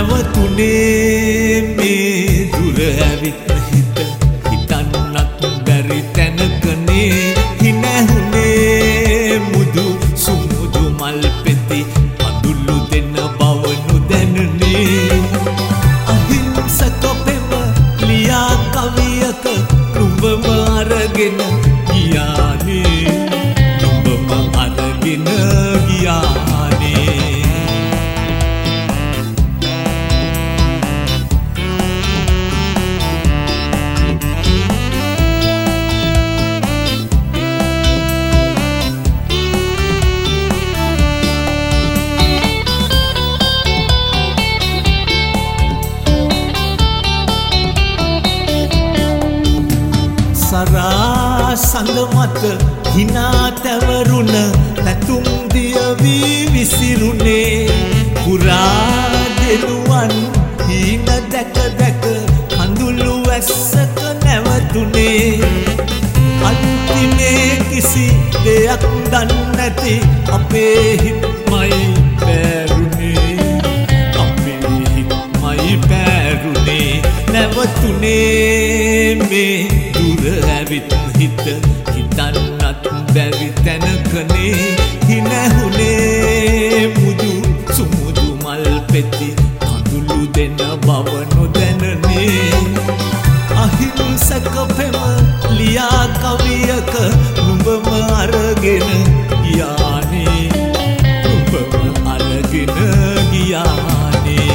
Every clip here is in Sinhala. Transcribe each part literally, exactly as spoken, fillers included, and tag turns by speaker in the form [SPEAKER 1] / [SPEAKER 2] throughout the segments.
[SPEAKER 1] නැවතුනේ මේ දුර ඇවිත් හිත හිතන්නත් බැරි තැනකනේ හිනැහුනේ මුදු සුමුදු මල් පෙති අඳුල්ලු දෙන බව නොදැනුනේ අහිංසක පෙම ලියා කවියක නුඹම අරගෙන ගියානේ නුඹම අරගෙන ගියානේ සරා සඳ මත හිනා තැවරුණ නැතුම් දිය වී විසිරුනේ පුරා දෙනුවන් හීන දැක දැක කඳුළු වැස්සක නැවතුනේ අන්තිමේ කිසි දෙයක් දන්නේ නැති අපේ හිත්මයි පැරුණේ අපේ හිත්මයි පැරුණේ නැවතුනේ මේ දුර ඇවිත් හිත හිතන්නත් බැරි තැනකනේ හිනැහුනේ මුදු සුමුදු මල් පෙති කඳුළු දෙන බව නොදැනනේ අහිංසක පෙම ලියා කවියක නුඹම අරගෙන ගියානේ නුඹම අරගෙන ගියානේ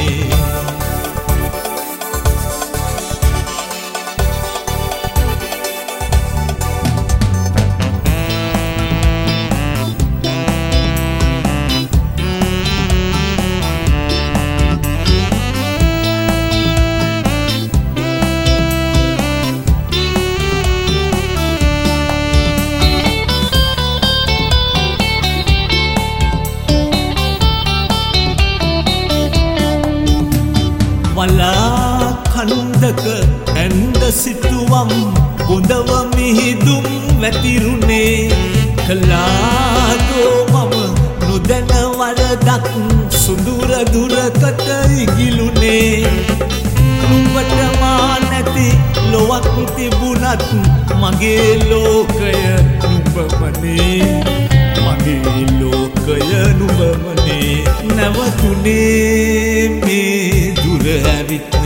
[SPEAKER 1] වලා කන්දක ඇන්ද සිටුවම් බොඳව මිහිදුම් වැතිරුනේ කලාදෝ මම නොදැන වරදක් සුදුර දුරකට ඉගිලුනේ නුඹට මා නැති ලොවක් තිබුණත් මගේ ලෝකය නුඹමනේ මගේ ලෝකය නුඹමනේ නැවතුනේ මේ දුර ඇවිත්